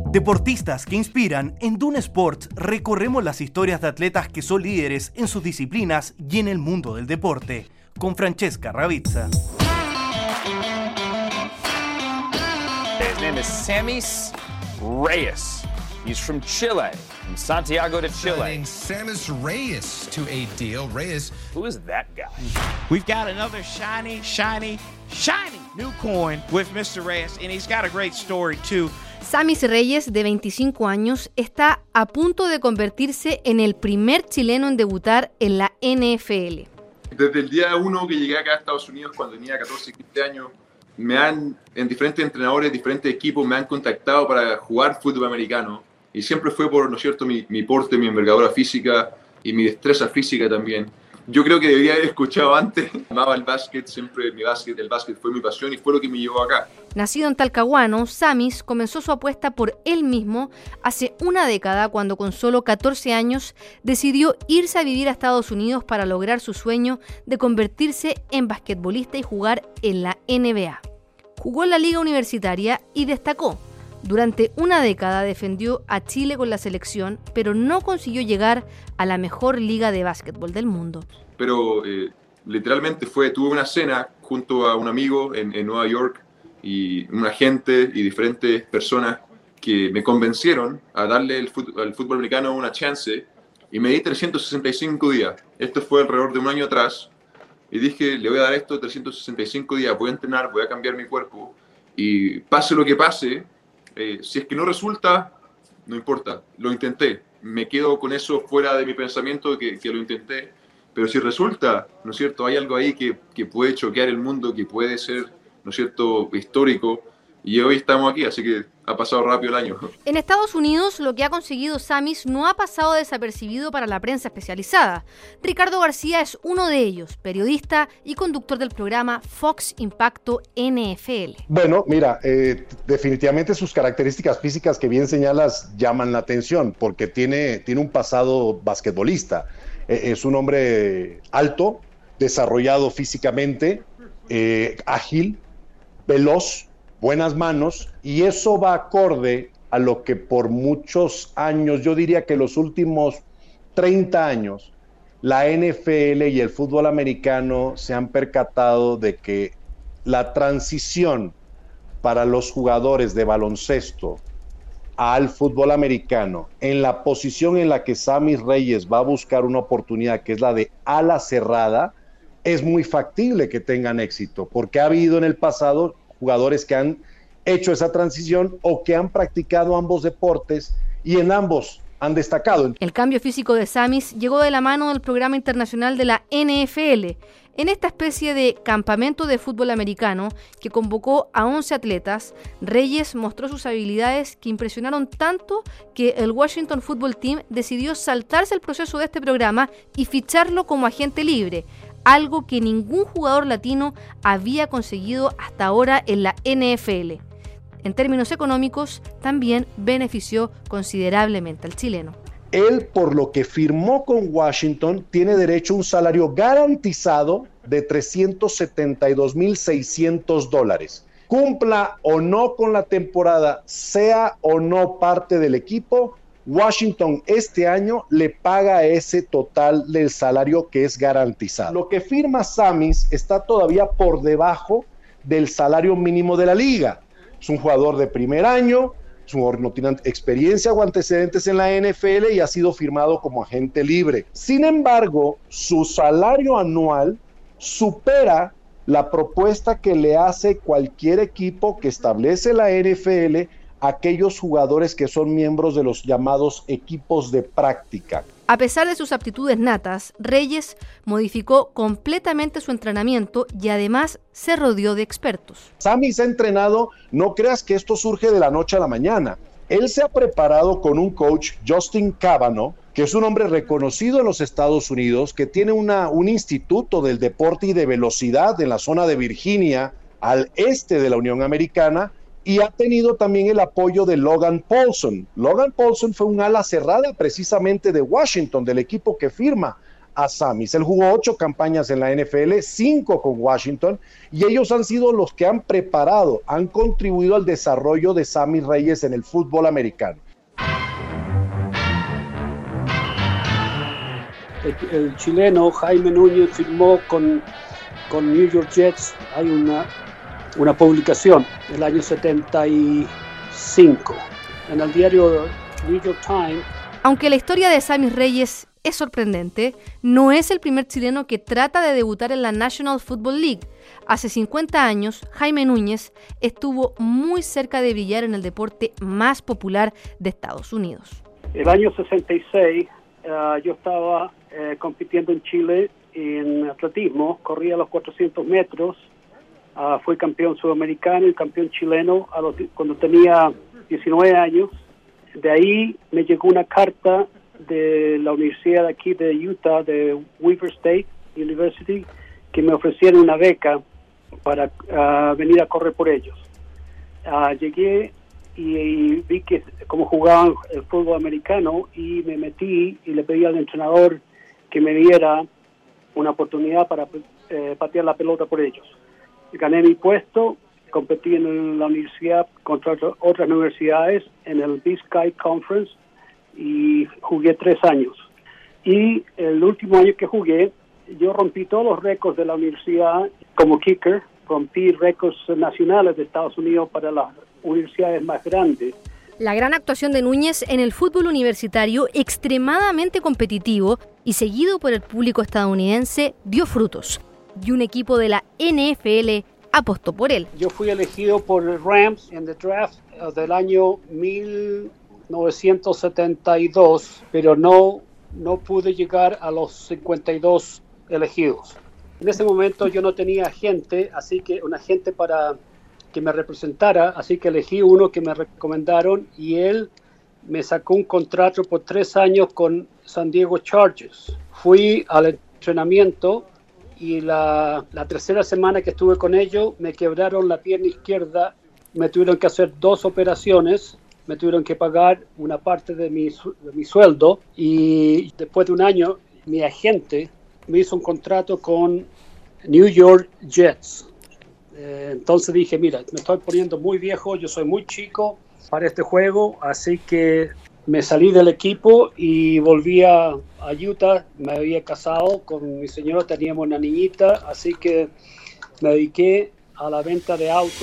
Deportistas que inspiran, en Dune Sports recorremos las historias de atletas que son líderes en sus disciplinas y en el mundo del deporte, con Francesca Ravizza. His name is Samis Reyes. He's from Chile, from Santiago de Chile. Signing Samis Reyes to a deal. Reyes. Who is that guy? We've got another shiny new coin with Mr. Reyes, and he's got a great story too. Samis Reyes, de 25 años, está a punto de convertirse en el primer chileno en debutar en la NFL. Desde el día 1 que llegué acá a Estados Unidos, cuando tenía 14, 15 años, en diferentes entrenadores, diferentes equipos, me han contactado para jugar fútbol americano. Y siempre fue por, ¿no es cierto?, mi porte, mi envergadura física y mi destreza física también. Yo creo que debería haber escuchado antes. Amaba el básquet, siempre el básquet fue mi pasión y fue lo que me llevó acá. Nacido en Talcahuano, Samis comenzó su apuesta por él mismo hace una década, cuando con solo 14 años decidió irse a vivir a Estados Unidos para lograr su sueño de convertirse en basquetbolista y jugar en la NBA. Jugó en la liga universitaria y destacó. Durante una década defendió a Chile con la selección, pero no consiguió llegar a la mejor liga de básquetbol del mundo. Pero literalmente tuve una cena junto a un amigo en Nueva York y un agente y diferentes personas que me convencieron a darle al fútbol americano una chance y me di 365 días. Esto fue alrededor de un año atrás y dije, le voy a dar esto 365 días, voy a entrenar, voy a cambiar mi cuerpo y pase lo que pase, si es que no resulta, no importa, lo intenté. Me quedo con eso fuera de mi pensamiento que lo intenté. Pero si resulta, ¿no es cierto?, hay algo ahí que puede choquear el mundo, que puede ser, ¿no es cierto?, histórico. Y hoy estamos aquí, así que ha pasado rápido el año. En Estados Unidos, lo que ha conseguido Samis no ha pasado desapercibido para la prensa especializada. Ricardo García es uno de ellos, periodista y conductor del programa Fox Impacto NFL. Bueno, mira, definitivamente sus características físicas que bien señalas llaman la atención, porque tiene un pasado basquetbolista. Es un hombre alto, desarrollado físicamente, ágil, veloz, buenas manos, y eso va acorde a lo que por muchos años, yo diría que los últimos 30 años, la NFL y el fútbol americano se han percatado de que la transición para los jugadores de baloncesto al fútbol americano, en la posición en la que Samis Reyes va a buscar una oportunidad, que es la de ala cerrada, es muy factible que tengan éxito, porque ha habido en el pasado jugadores que han hecho esa transición o que han practicado ambos deportes y en ambos han destacado. El cambio físico de Samis llegó de la mano del programa internacional de la NFL. En esta especie de campamento de fútbol americano que convocó a 11 atletas, Reyes mostró sus habilidades que impresionaron tanto que el Washington Football Team decidió saltarse el proceso de este programa y ficharlo como agente libre, algo que ningún jugador latino había conseguido hasta ahora en la NFL. En términos económicos, también benefició considerablemente al chileno. Él, por lo que firmó con Washington, tiene derecho a un salario garantizado de $372,600. Cumpla o no con la temporada, sea o no parte del equipo, Washington este año le paga ese total del salario que es garantizado. Lo que firma Samis está todavía por debajo del salario mínimo de la liga. Es un jugador de primer año, es un jugador que no tiene experiencia o antecedentes en la NFL y ha sido firmado como agente libre. Sin embargo, su salario anual supera la propuesta que le hace cualquier equipo que establece la NFL a aquellos jugadores que son miembros de los llamados equipos de práctica. A pesar de sus aptitudes natas, Reyes modificó completamente su entrenamiento y además se rodeó de expertos. Samis ha entrenado, no creas que esto surge de la noche a la mañana. Él se ha preparado con un coach, Justin Cavanaugh, que es un hombre reconocido en los Estados Unidos, que tiene un instituto del deporte y de velocidad en la zona de Virginia, al este de la Unión Americana, y ha tenido también el apoyo de Logan Paulson. Logan Paulson fue un ala cerrada precisamente de Washington, del equipo que firma a Samis. Él jugó 8 campañas en la NFL, 5 con Washington, y ellos han sido los que han preparado, han contribuido al desarrollo de Sammy Reyes en el fútbol americano. El chileno Jaime Núñez firmó con New York Jets. Hay una publicación del año 75 en el diario New York Times. Aunque la historia de Sammy Reyes es sorprendente, no es el primer chileno que trata de debutar en la National Football League. Hace 50 años, Jaime Núñez estuvo muy cerca de brillar en el deporte más popular de Estados Unidos. El año 66, yo estaba compitiendo en Chile en atletismo, corría los 400 metros, fui campeón sudamericano y campeón chileno cuando tenía 19 años. De ahí me llegó una carta de la universidad aquí de Utah, de Weber State University, que me ofrecieron una beca para venir a correr por ellos. Llegué y vi que cómo jugaban el fútbol americano y me metí y le pedí al entrenador que me diera una oportunidad para patear la pelota por ellos. Gané mi puesto, competí en la universidad contra otras universidades en el Big Sky Conference y jugué 3 años. Y el último año que jugué, yo rompí todos los récords de la universidad como kicker, rompí récords nacionales de Estados Unidos para las universidades más grandes. La gran actuación de Núñez en el fútbol universitario, extremadamente competitivo y seguido por el público estadounidense, dio frutos. Y un equipo de la NFL apostó por él. Yo fui elegido por Rams en el draft del año 1972, pero no pude llegar a los 52 elegidos. En ese momento yo no tenía agente, un agente para que me representara, así que elegí uno que me recomendaron y él me sacó un contrato por 3 años con San Diego Chargers. Fui al entrenamiento y la tercera semana que estuve con ellos me quebraron la pierna izquierda, me tuvieron que hacer 2 operaciones, me tuvieron que pagar una parte de mi sueldo y después de un año mi agente me hizo un contrato con New York Jets. Entonces dije, mira, me estoy poniendo muy viejo, yo soy muy chico para este juego, así que me salí del equipo y volví a Utah. Me había casado con mi señora, teníamos una niñita, así que me dediqué a la venta de autos.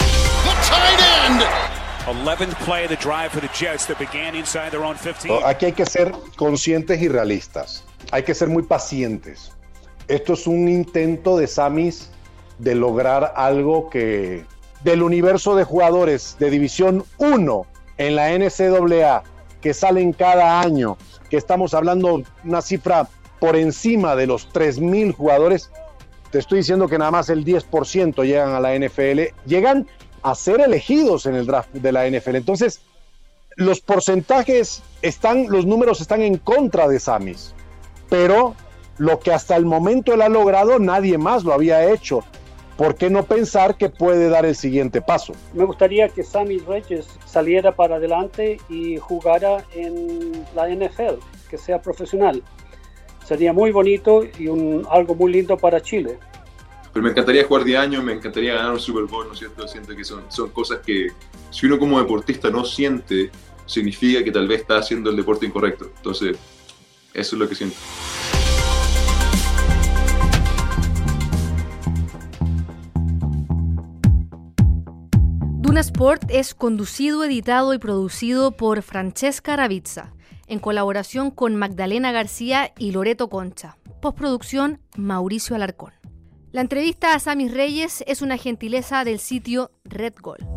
Aquí hay que ser conscientes y realistas, hay que ser muy pacientes. Esto es un intento de Samis de lograr algo que del universo de jugadores de División 1 en la NCAA que salen cada año, que estamos hablando una cifra por encima de los 3,000 jugadores, te estoy diciendo que nada más el 10% llegan a la NFL, llegan a ser elegidos en el draft de la NFL. Entonces, los porcentajes los números están en contra de Samis, pero lo que hasta el momento él ha logrado, nadie más lo había hecho. ¿Por qué no pensar que puede dar el siguiente paso? Me gustaría que Sammy Reyes saliera para adelante y jugara en la NFL, que sea profesional. Sería muy bonito y algo muy lindo para Chile. Pero me encantaría jugar 10 años, me encantaría ganar un Super Bowl, ¿no es cierto? Siento que son cosas que si uno como deportista no siente, significa que tal vez está haciendo el deporte incorrecto. Entonces, eso es lo que siento. Duna Sport es conducido, editado y producido por Francesca Ravizza, en colaboración con Magdalena García y Loreto Concha. Postproducción, Mauricio Alarcón. La entrevista a Sammy Reyes es una gentileza del sitio Red Gold.